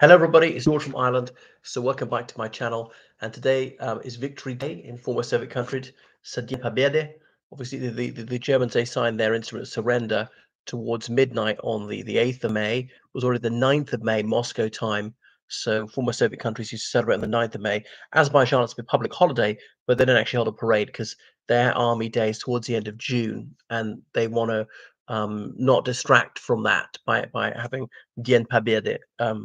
Hello, everybody. It's George from Ireland. So, welcome back to my channel. And today is Victory Day in former Soviet countries. So, Dien Победы. Obviously, the Germans they signed their instrument of surrender towards midnight on the 8th of May. It was already the 9th of May, Moscow time. So, former Soviet countries used to celebrate on the 9th of May. Azerbaijan, it's a public holiday, but they don't actually hold a parade because their army day is towards the end of June, and they want to not distract from that by having Dien Победы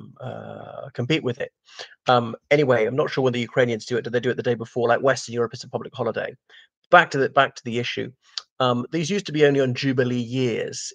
compete with it. Anyway, I'm not sure when the Ukrainians do it. Do they do it the day before? Like Western Europe, it's a public holiday. Back to the issue. These used to be only on jubilee years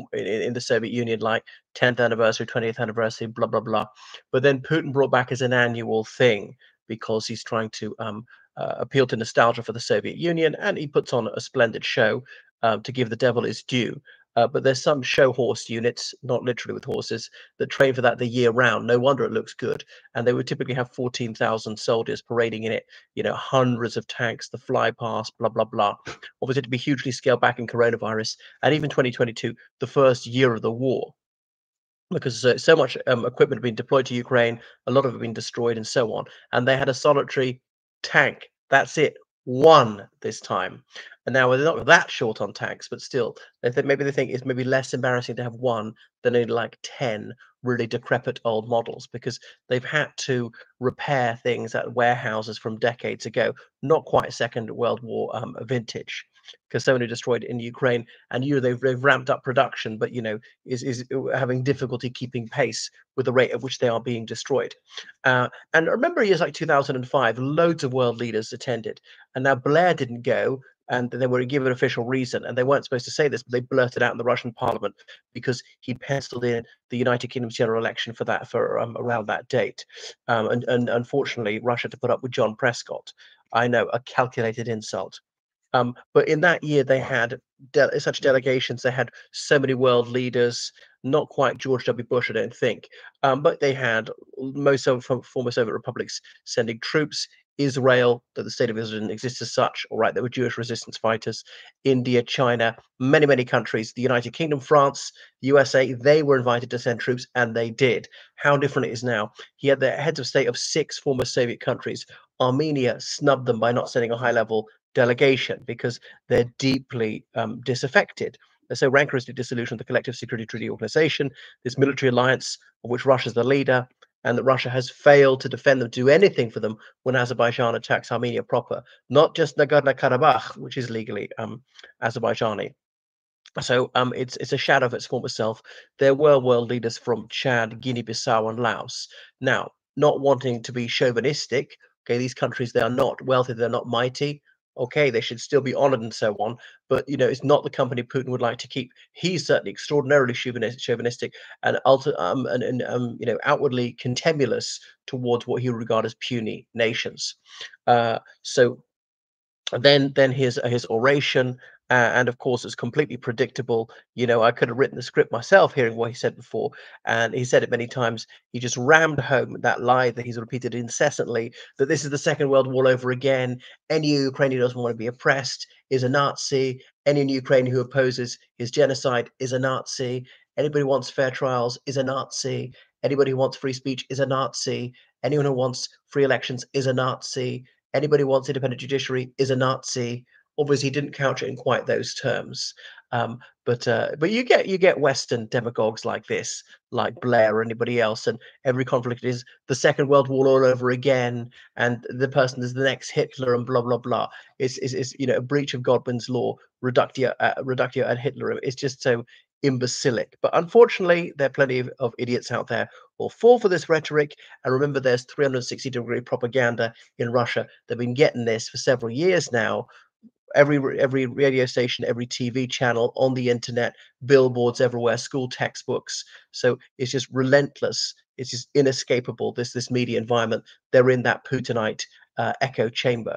in the Soviet Union, like 10th anniversary, 20th anniversary, blah blah blah. But then Putin brought back as an annual thing because he's trying to appeal to nostalgia for the Soviet Union, and he puts on a splendid show to give the devil his due. But there's some show horse units, not literally with horses, that train for that the year round. No wonder it looks good. And they would typically have 14,000 soldiers parading in it, hundreds of tanks, the fly past, blah, blah, blah. Obviously, to be hugely scaled back in coronavirus and even 2022, the first year of the war, because so much equipment had been deployed to Ukraine, a lot of it had been destroyed and so on. And they had a solitary tank. That's it. One this time. And now they're not that short on tanks, but still, maybe they think it's maybe less embarrassing to have one than only like 10 really decrepit old models because they've had to repair things at warehouses from decades ago, not quite Second World War vintage, because so many destroyed in Ukraine. And they've ramped up production, but is having difficulty keeping pace with the rate at which they are being destroyed. And I remember years like 2005, loads of world leaders attended, and now Blair didn't go. And they were given official reason, and they weren't supposed to say this, but they blurted out in the Russian parliament because he penciled in the United Kingdom's general election for around that date. And unfortunately, Russia had to put up with John Prescott. I know, a calculated insult. But in that year, they had such delegations. They had so many world leaders, not quite George W. Bush, I don't think, but they had most of from former Soviet republics sending troops. Israel, that the state of Israel didn't exist as such, all right, there were Jewish resistance fighters, India, China, many, many countries, the United Kingdom, France, the USA, they were invited to send troops, and they did. How different it is now. He had the heads of state of 6 former Soviet countries. Armenia snubbed them by not sending a high level delegation because they're deeply disaffected. They're so rancorously disillusioned with the Collective Security Treaty Organization, this military alliance of which Russia's the leader, and that Russia has failed to defend them, do anything for them when Azerbaijan attacks Armenia proper, not just Nagorno-Karabakh, which is legally Azerbaijani. So it's a shadow of its former self. There were world leaders from Chad, Guinea-Bissau, and Laos. Now, not wanting to be chauvinistic, okay, these countries they are not wealthy, they're not mighty. Okay, they should still be honored and so on, but it's not the company Putin would like to keep. He's certainly extraordinarily chauvinistic and outwardly contemulous towards what he would regard as puny nations. So then his oration, and of course it's completely predictable. I could have written the script myself hearing what he said before, and he said it many times. He just rammed home that lie that he's repeated incessantly, that this is the Second World War over again. Any Ukrainian who doesn't want to be oppressed is a Nazi. Any Ukrainian who opposes his genocide is a Nazi. Anybody who wants fair trials is a Nazi. Anybody who wants free speech is a Nazi. Anyone who wants free elections is a Nazi. Anybody who wants independent judiciary is a Nazi. Obviously, he didn't couch it in quite those terms. But you get Western demagogues like this, like Blair or anybody else, and every conflict is the Second World War all over again, and the person is the next Hitler, and blah blah blah. It's a breach of Godwin's law, reductio ad Hitlerum. It's just so imbecilic. But unfortunately, there are plenty of idiots out there who will fall for this rhetoric. And remember, there's 360-degree propaganda in Russia. They've been getting this for several years now. Every radio station, every TV channel, on the internet, billboards everywhere, school textbooks. So it's just relentless. It's just inescapable. This media environment. They're in that Putinite echo chamber.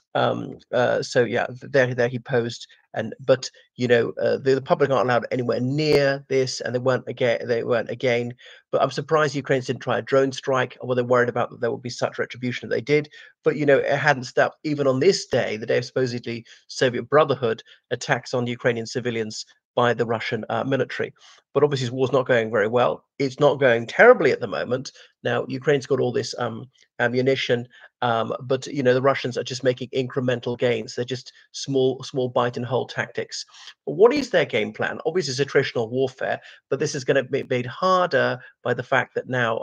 So yeah, there he posed, but the public aren't allowed anywhere near this, and they weren't again. But I'm surprised the Ukrainians didn't try a drone strike, or were they worried about that there would be such retribution if they did? But it hadn't stopped even on this day, the day of supposedly Soviet Brotherhood attacks on Ukrainian civilians by the Russian military. but obviously his war's not going very well. It's not going terribly at the moment. Now Ukraine's got all this ammunition, but the Russians are just making incremental gains. They're just small bite and hold tactics. But what is their game plan? Obviously, it's attritional warfare, but this is going to be made harder by the fact that now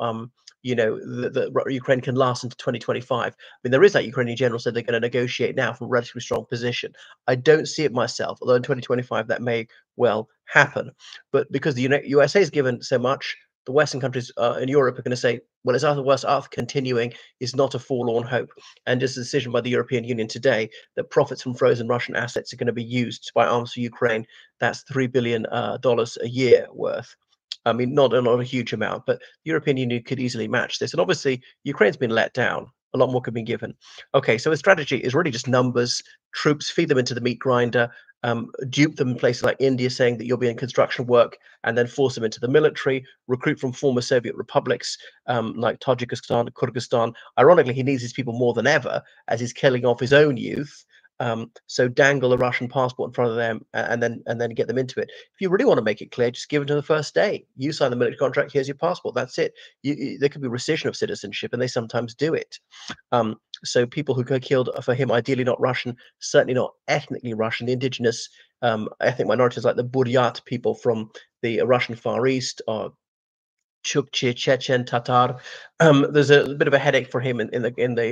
the Ukraine can last into 2025. I mean, there is that Ukrainian general said they're going to negotiate now from a relatively strong position. I don't see it myself, although in 2025 that may well happen. But because the USA has given so much, the Western countries in Europe are going to say, well, it's either worse, Earth continuing is not a forlorn hope. And just a decision by the European Union today that profits from frozen Russian assets are going to be used to buy arms for Ukraine. That's $3 billion dollars a year worth. I mean, not a huge amount, but the European Union could easily match this. And obviously, Ukraine's been let down. A lot more could be given. Okay, so the strategy is really just numbers, troops, feed them into the meat grinder, dupe them in places like India, saying that you'll be in construction work, and then force them into the military, recruit from former Soviet republics like Tajikistan, Kyrgyzstan. Ironically, he needs these people more than ever as he's killing off his own youth. So dangle a Russian passport in front of them and then get them into it. If you really want to make it clear, just give it to the first day. You sign the military contract. Here's your passport. That's it. There could be rescission of citizenship, and they sometimes do it. So people who got killed for him, ideally not Russian, certainly not ethnically Russian, the indigenous ethnic minorities like the Buryat people from the Russian Far East, or Chukchi, Chechen, Tatar. There's a bit of a headache for him in the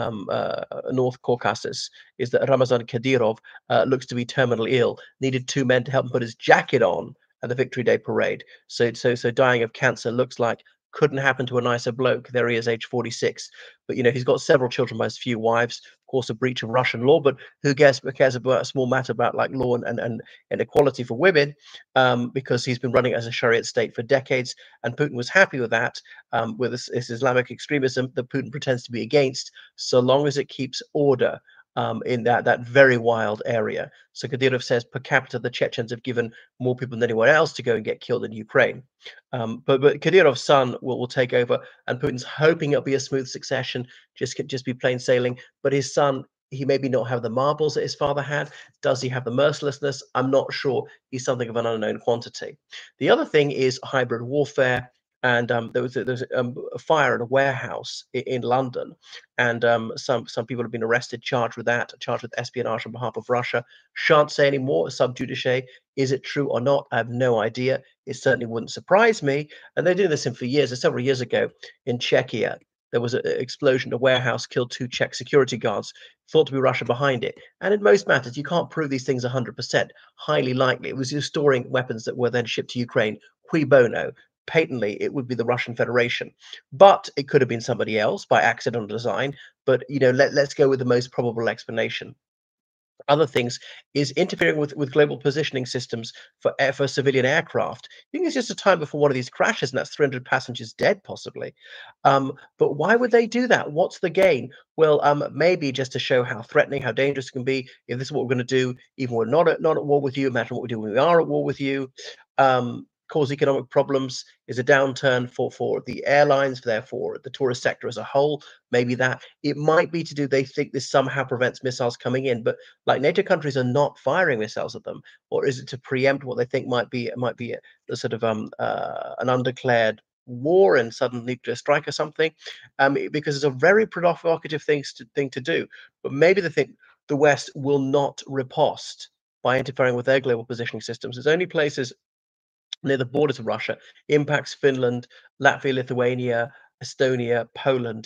North Caucasus. Is that Ramazan Kadyrov looks to be terminally ill? Needed two men to help him put his jacket on at the Victory Day parade. So dying of cancer looks like couldn't happen to a nicer bloke. There he is, age 46. But he's got several children by his few wives. Of course, a breach of Russian law. But who cares about a small matter about like law and equality for women? Because he's been running as a Shariat state for decades, and Putin was happy with that, with this Islamic extremism that Putin pretends to be against, so long as it keeps order in that very wild area. So Kadyrov says per capita, the Chechens have given more people than anyone else to go and get killed in Ukraine. But Kadyrov's son will take over, and Putin's hoping it'll be a smooth succession, just be plain sailing. But his son, he maybe not have the marbles that his father had. Does he have the mercilessness? I'm not sure. He's something of an unknown quantity. The other thing is hybrid warfare. And there was a fire in a warehouse in London, and some people have been arrested, charged with espionage on behalf of Russia. Shan't say any more. Sub judice. Is it true or not? I have no idea. It certainly wouldn't surprise me. And they're doing this for years. Several years ago in Czechia, there was an explosion. A warehouse killed 2 Czech security guards, thought to be Russia behind it. And in most matters, you can't prove these things 100%. Highly likely it was storing weapons that were then shipped to Ukraine. Cui bono? Patently, it would be the Russian Federation, but it could have been somebody else by accident or design. But let's go with the most probable explanation. Other things is interfering with global positioning systems for civilian aircraft. I think it's just a time before one of these crashes, and that's 300 passengers dead, possibly. But why would they do that? What's the gain? Well, maybe just to show how threatening, how dangerous it can be. If this is what we're going to do, even when we're not at war with you, imagine what we do when we are at war with you. Cause economic problems, is a downturn for the airlines, therefore the tourist sector as a whole. Maybe that it might be to do. They think this somehow prevents missiles coming in, but like NATO countries are not firing missiles at them, or is it to preempt what they think might be a sort of an undeclared war and sudden nuclear strike or something? Because it's a very provocative thing to do. But maybe they think the West will not riposte by interfering with their global positioning systems. There's only places near the borders of Russia, impacts Finland, Latvia, Lithuania, Estonia, Poland,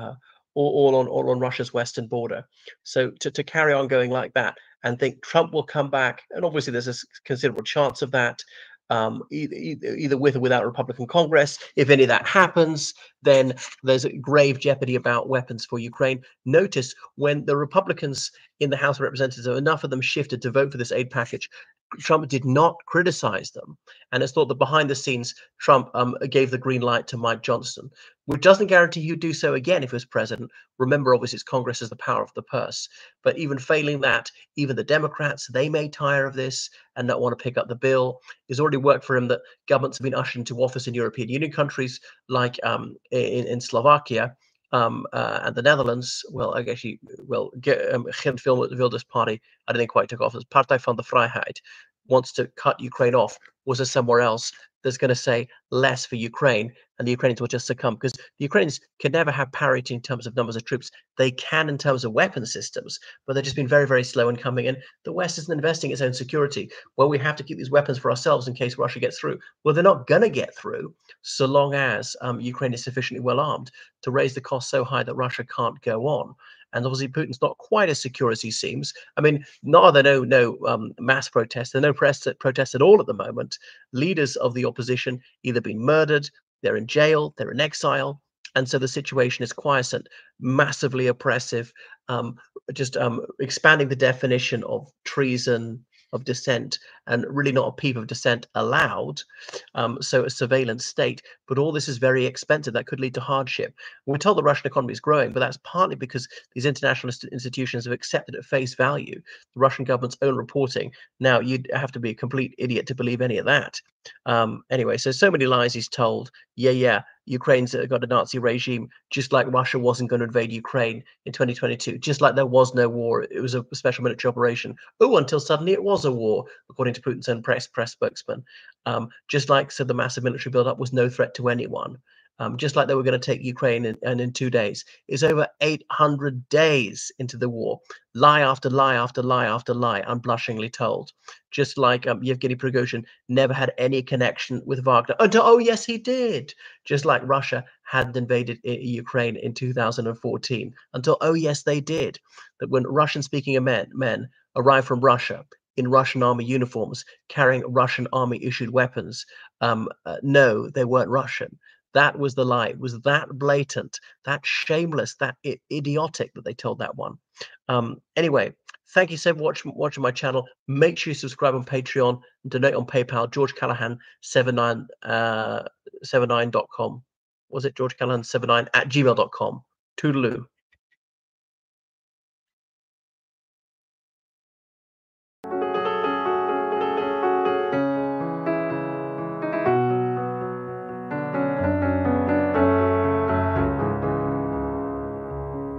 all on Russia's western border. So to carry on going like that and think Trump will come back, and obviously there's a considerable chance of that, either with or without Republican Congress. If any of that happens, then there's a grave jeopardy about weapons for Ukraine. Notice when the Republicans in the House of Representatives, enough of them shifted to vote for this aid package, Trump did not criticize them. And it's thought that behind the scenes, Trump gave the green light to Mike Johnson, which doesn't guarantee he'd do so again if he was president. Remember, obviously, it's Congress has the power of the purse. But even failing that, even the Democrats, they may tire of this and not want to pick up the bill. It's already worked for him that governments have been ushered into office in European Union countries like in Slovakia. And the Netherlands, well, I guess Geert Wilders' party, I don't think quite took off. As Partij van de Vrijheid wants to cut Ukraine off was there somewhere else that's going to say less for Ukraine, and the Ukrainians will just succumb? Because the Ukrainians can never have parity in terms of numbers of troops. They can in terms of weapon systems, but they've just been very, very slow in coming in. The West isn't investing its own security. Well, we have to keep these weapons for ourselves in case Russia gets through. Well, they're not going to get through so long as Ukraine is sufficiently well armed to raise the cost so high that Russia can't go on. And obviously, Putin's not quite as secure as he seems. I mean, not are there no mass protests. There are no protests at all at the moment. Leaders of the opposition either been murdered, they're in jail, they're in exile, and so the situation is quiescent, massively oppressive, um, just expanding the definition of treason, of dissent, and really not a peep of dissent allowed. So a surveillance state, but all this is very expensive. That could lead to hardship. We're told the Russian economy is growing, but that's partly because these international institutions have accepted at face value the Russian government's own reporting. Now, you'd have to be a complete idiot to believe any of that. Anyway, so many lies he's told. Yeah, Ukraine's got a Nazi regime, just like Russia wasn't going to invade Ukraine in 2022, just like there was no war. It was a special military operation. Oh, until suddenly it was a war, according to Putin's own press spokesman. Just like so the massive military buildup was no threat to anyone. Just like they were going to take Ukraine and in 2 days. It's over 800 days into the war. Lie after lie after lie after lie, unblushingly told. Just like Yevgeny Prigozhin never had any connection with Wagner until, oh, yes, he did. Just like Russia hadn't invaded Ukraine in 2014 until, oh, yes, they did. That when Russian-speaking men arrived from Russia in Russian army uniforms, carrying Russian army-issued weapons, no, they weren't Russian. That was the lie. It was that blatant, that shameless, that idiotic that they told that one. Anyway, thank you so much for watching my channel. Make sure you subscribe on Patreon and donate on PayPal. George Callahan 79.com. Was it George Callahan 79 at gmail.com? Toodaloo.